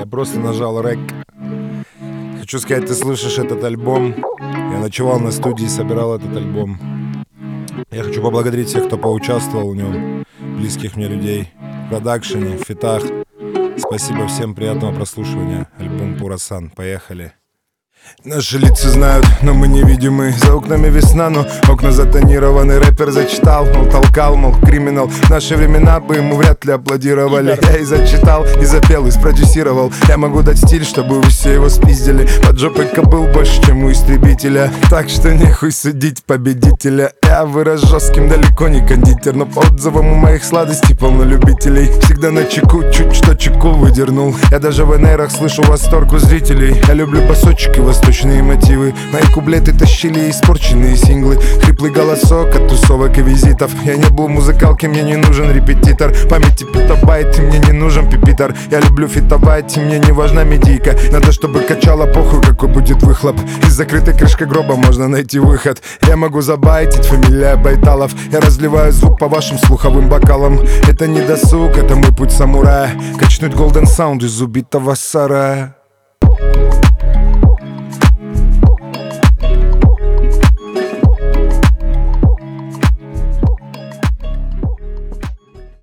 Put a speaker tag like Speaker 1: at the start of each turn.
Speaker 1: Я просто нажал рек. Хочу сказать, ты слышишь этот альбом. Я ночевал на студии, собирал этот альбом. Я хочу поблагодарить всех, кто поучаствовал в нем, близких мне людей, в продакшене, в фитах. Спасибо всем, приятного прослушивания. Альбом Пурасан, поехали. Наши лица знают, но мы невидимы. За окнами весна, но окна затонированы. Рэпер зачитал, мол, толкал, мол, криминал. В наши времена бы ему вряд ли аплодировали. Я и зачитал, и запел, и спродюсировал. Я могу дать стиль, чтобы вы все его спиздили. Под жопой кобыл больше, чем у истребителя. Так что нехуй судить победителя. Я вырос жестким, далеко не кондитер, но по отзывам у моих сладостей полно любителей. Всегда на чеку, чуть что чеку выдернул. Я даже в НРах слышу восторг у зрителей. Я люблю басочек и восточные мотивы. Мои куплеты тащили испорченные синглы. Хриплый голосок от тусовок и визитов. Я не был в музыкалке, мне не нужен репетитор. Памяти петабайт, и мне не нужен пипитер. Я люблю фитовать, и мне не важна медийка. Надо, чтобы качала, похуй, какой будет выхлоп. Из закрытой крышкой гроба можно найти выход. Я могу забайтить, фамилия Байталов. Я разливаю звук по вашим слуховым бокалам. Это не досуг, это мой путь самурая. Качнуть голден саунд из убитого сарая.